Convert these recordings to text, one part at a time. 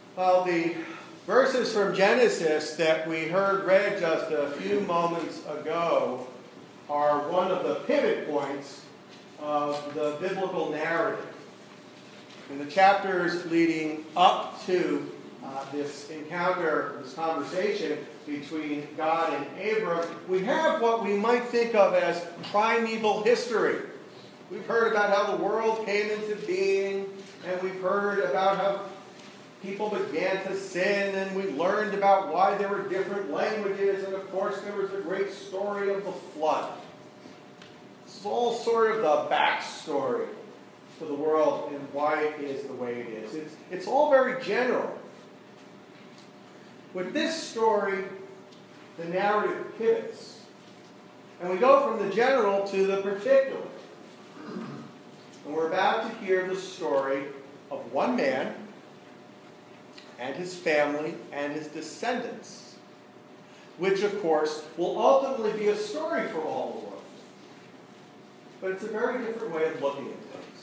Well, the verses from Genesis that we heard read just a few moments ago are one of the pivot points of the biblical narrative. In the chapters leading up to this encounter, this conversation between God and Abram, we have what we might think of as primeval history. We've heard about how the world came into being, and we've heard about how people began to sin, and we learned about why there were different languages, and of course there was the great story of the flood. This is all sort of the backstory to the world and why it is the way it is. It's all very general. With this story, the narrative pivots, and we go from the general to the particular. And we're about to hear the story of one man and his family and his descendants, which, of course, will ultimately be a story for all the world. But it's a very different way of looking at things.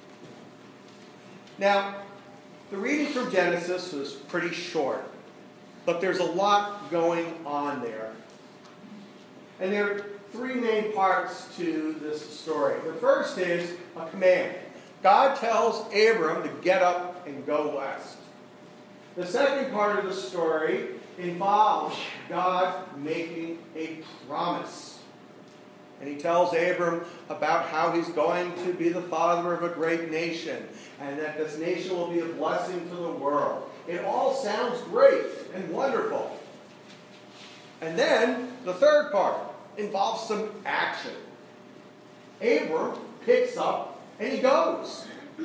Now, the reading from Genesis was pretty short, but there's a lot going on there. And there are three main parts to this story. The first is a command. God tells Abram to get up and go west. The second part of the story involves God making a promise. And he tells Abram about how he's going to be the father of a great nation, and that this nation will be a blessing to the world. It all sounds great and wonderful. And then the third part involves some action. Abram picks up and he goes.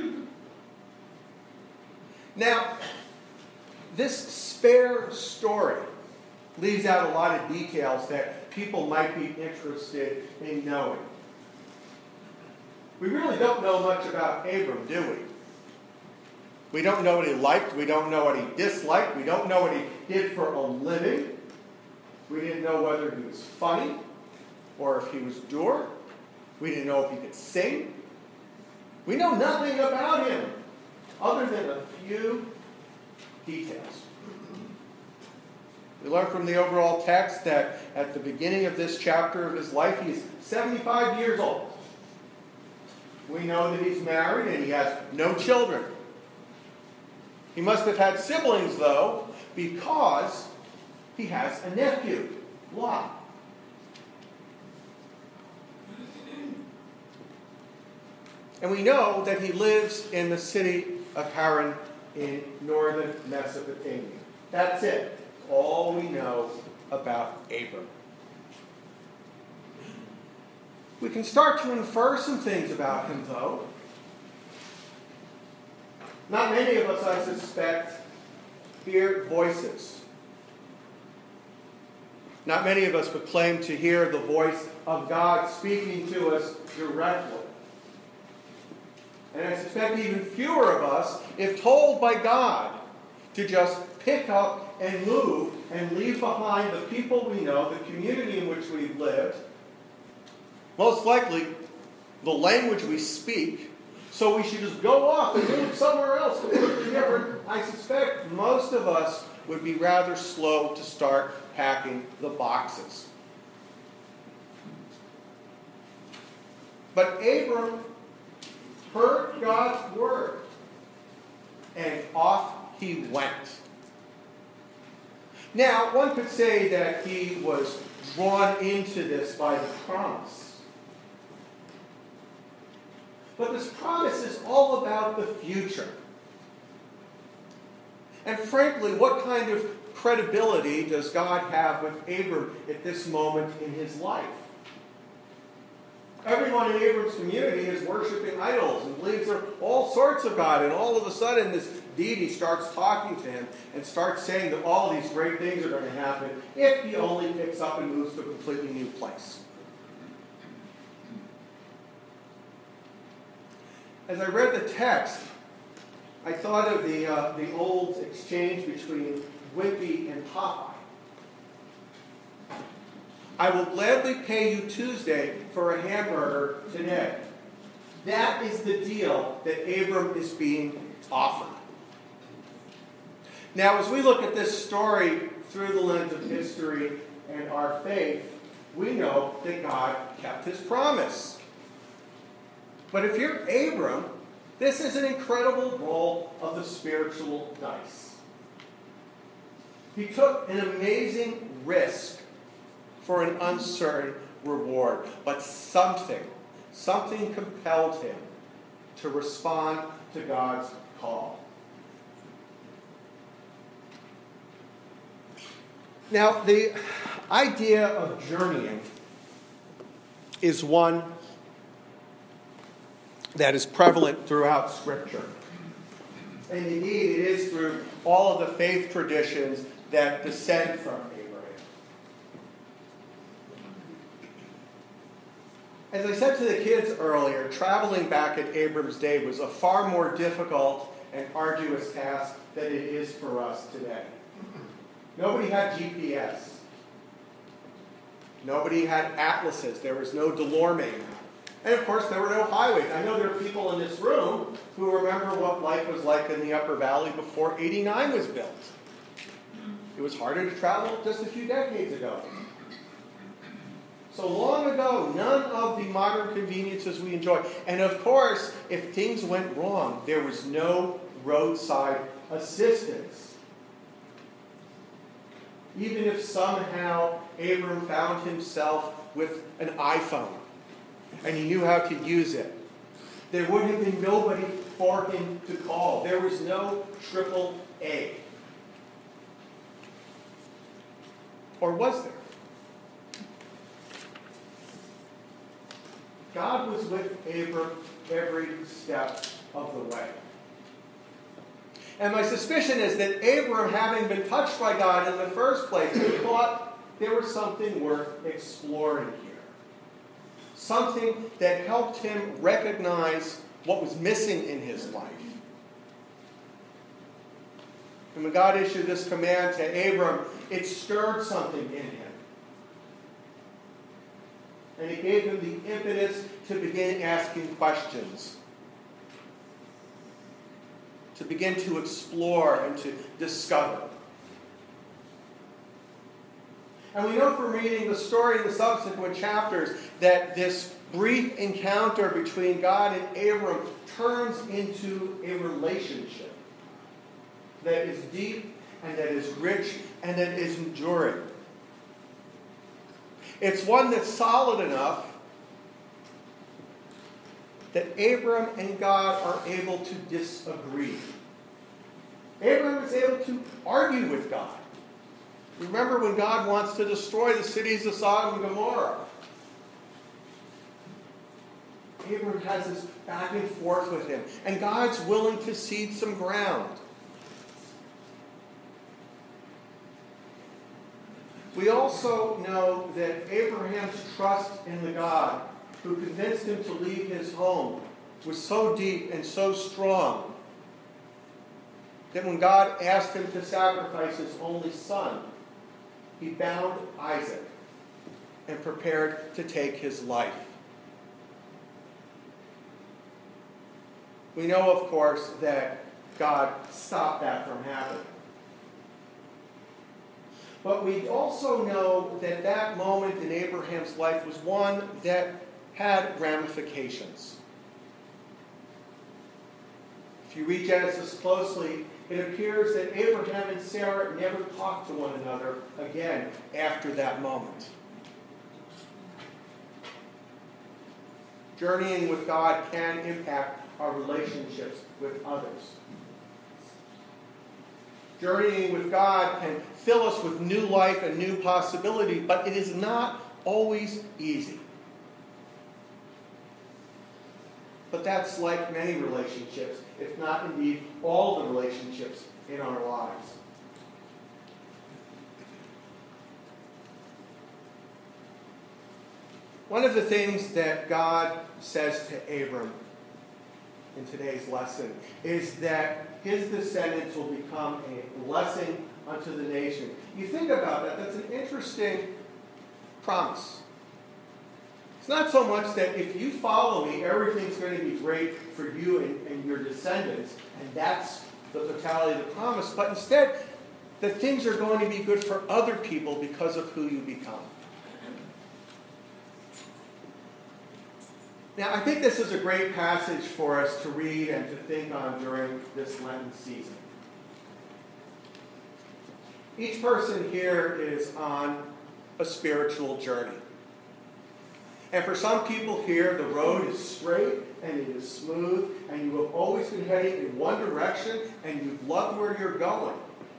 Now, this spare story leaves out a lot of details that people might be interested in knowing. We really don't know much about Abram, do we? We don't know what he liked. We don't know what he disliked. We don't know what he did for a living. We didn't know whether he was funny or if he was dour. We didn't know if he could sing. We know nothing about him other than a few details. We learn from the overall text that at the beginning of this chapter of his life, he's 75 years old. We know that he's married and he has no children. He must have had siblings, though, because he has a nephew, Lot. And we know that he lives in the city of Haran in northern Mesopotamia. That's it. All we know about Abram. We can start to infer some things about him, though. Not many of us, I suspect, hear voices. Not many of us would claim to hear the voice of God speaking to us directly. And I suspect even fewer of us, if told by God to just pick up and move and leave behind the people we know, the community in which we've lived, most likely the language we speak, so we should just go off and move somewhere else completely different. I suspect most of us would be rather slow to start packing the boxes. But Abram heard God's word, and off he went. Now, one could say that he was drawn into this by the promise. But this promise is all about the future. And frankly, what kind of credibility does God have with Abram at this moment in his life? Everyone in Abram's community is worshiping idols and believes there are all sorts of God. And all of a sudden, this deity starts talking to him and starts saying that all these great things are going to happen if he only picks up and moves to a completely new place. As I read the text, I thought of the old exchange between Wimpy and Popeye. I will gladly pay you Tuesday for a hamburger today. That is the deal that Abram is being offered. Now, as we look at this story through the lens of history and our faith, we know that God kept his promise. But if you're Abram, this is an incredible roll of the spiritual dice. He took an amazing risk for an uncertain reward, but something compelled him to respond to God's call. Now, the idea of journeying is one that is prevalent throughout Scripture. And indeed, it is through all of the faith traditions that descend from Abraham. As I said to the kids earlier, traveling back in Abram's day was a far more difficult and arduous task than it is for us today. Nobody had GPS. Nobody had atlases. There was no Delorme map. And of course, there were no highways. I know there are people in this room who remember what life was like in the Upper Valley before 89 was built. It was harder to travel just a few decades ago. So long ago, none of the modern conveniences we enjoy. And of course, if things went wrong, there was no roadside assistance. Even if somehow Abram found himself with an iPhone and he knew how to use it, there would have been nobody for him to call. There was no AAA. Or was there? God was with Abram every step of the way. And my suspicion is that Abram, having been touched by God in the first place, he thought there was something worth exploring here. Something that helped him recognize what was missing in his life. And when God issued this command to Abram, it stirred something in him. And it gave him the impetus to begin asking questions. To begin to explore and to discover. And we know from reading the story in the subsequent chapters that this brief encounter between God and Abram turns into a relationship that is deep and that is rich and that is enduring. It's one that's solid enough that Abram and God are able to disagree. Abram is able to argue with God. Remember when God wants to destroy the cities of Sodom and Gomorrah. Abram has this back and forth with him. And God's willing to cede some ground. We also know that Abraham's trust in the God who convinced him to leave his home was so deep and so strong that when God asked him to sacrifice his only son, he bound Isaac and prepared to take his life. We know, of course, that God stopped that from happening. But we also know that that moment in Abraham's life was one that had ramifications. If you read Genesis closely, it appears that Abraham and Sarah never talked to one another again after that moment. Journeying with God can impact our relationships with others. Journeying with God can fill us with new life and new possibility, but it is not always easy. But that's like many relationships, if not indeed all the relationships in our lives. One of the things that God says to Abram in today's lesson is that his descendants will become a blessing unto the nation. You think about that, that's an interesting promise. It's not so much that if you follow me, everything's going to be great for you and your descendants, and that's the totality of the promise, but instead that things are going to be good for other people because of who you become. Now, I think this is a great passage for us to read and to think on during this Lenten season. Each person here is on a spiritual journey. And for some people here, the road is straight and it is smooth, and you have always been heading in one direction, and you've loved where you're going.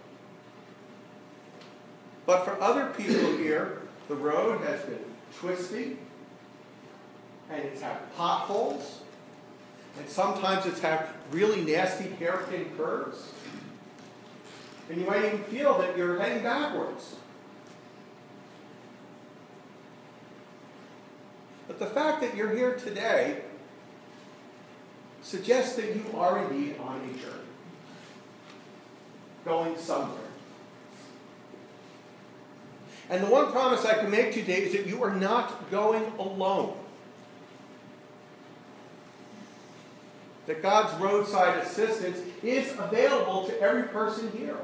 But for other people here, the road has been twisty, and it's had potholes, and sometimes it's had really nasty hairpin curves. And you might even feel that you're heading backwards. But the fact that you're here today suggests that you are indeed on a journey, going somewhere. And the one promise I can make today is that you are not going alone. That God's roadside assistance is available to every person here.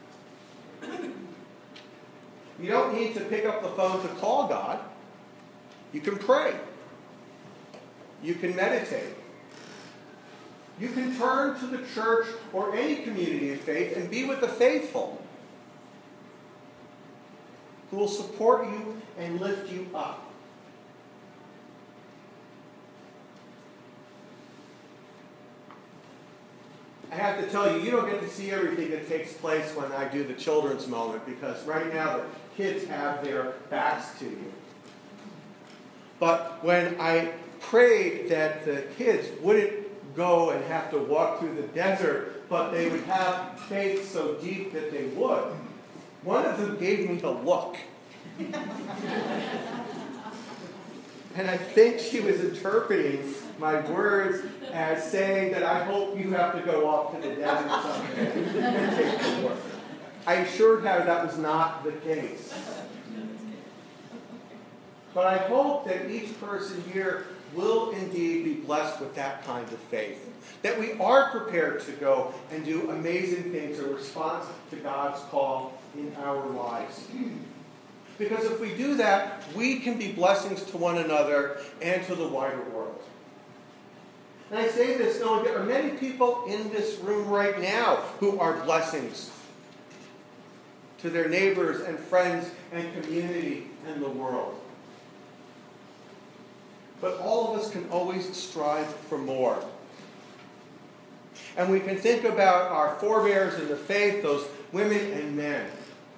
You don't need to pick up the phone to call God. You can pray. You can meditate. You can turn to the church or any community of faith and be with the faithful who will support you and lift you up. I have to tell you, you don't get to see everything that takes place when I do the children's moment, because right now the kids have their backs to you. But when I prayed that the kids wouldn't go and have to walk through the desert, but they would have faith so deep that they would, one of them gave me a look. And I think she was interpreting my words as saying that I hope you have to go off to the desert someday and take the work. I assured her that was not the case. But I hope that each person here will indeed be blessed with that kind of faith. That we are prepared to go and do amazing things in response to God's call in our lives. Because if we do that, we can be blessings to one another and to the wider world. And I say this knowing there are many people in this room right now who are blessings to their neighbors and friends and community and the world. But all of us can always strive for more. And we can think about our forebears in the faith, those women and men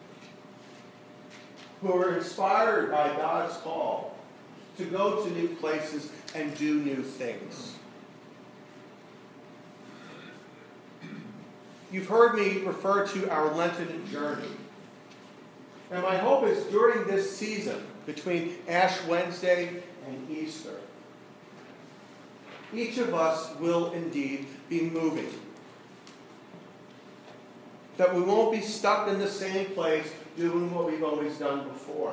who were inspired by God's call to go to new places and do new things. You've heard me refer to our Lenten journey. And my hope is during this season, between Ash Wednesday and Easter, each of us will indeed be moving. That we won't be stuck in the same place doing what we've always done before.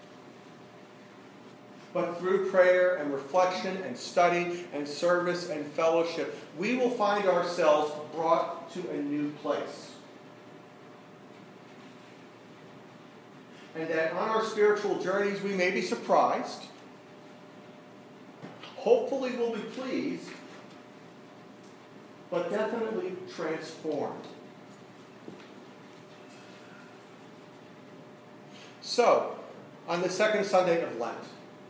But through prayer and reflection and study and service and fellowship, we will find ourselves brought to a new place. And that on our spiritual journeys we may be surprised, hopefully we'll be pleased, but definitely transformed. So, on the second Sunday of Lent,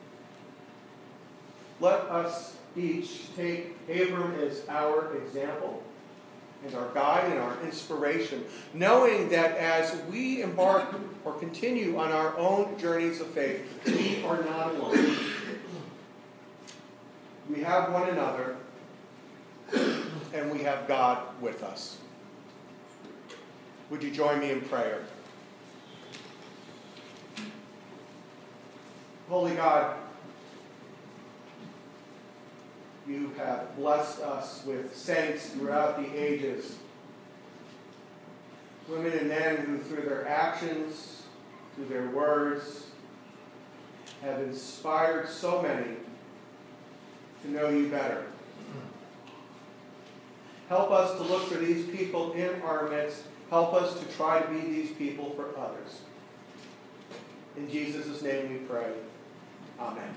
let us each take Abram as our example and our guide and our inspiration, knowing that as we embark or continue on our own journeys of faith, we are not alone. We have one another, and we have God with us. Would you join me in prayer? Holy God, you have blessed us with saints throughout the ages, women and men who through their actions, through their words, have inspired so many to know you better. Help us to look for these people in our midst. Help us to try to be these people for others. In Jesus' name we pray. Amen.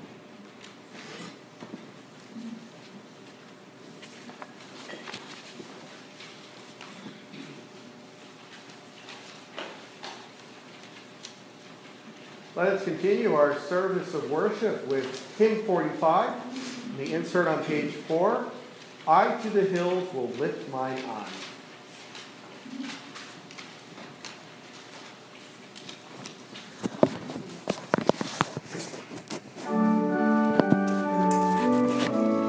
Let us continue our service of worship with hymn 45, the insert on page 4, I to the hills will lift mine eyes.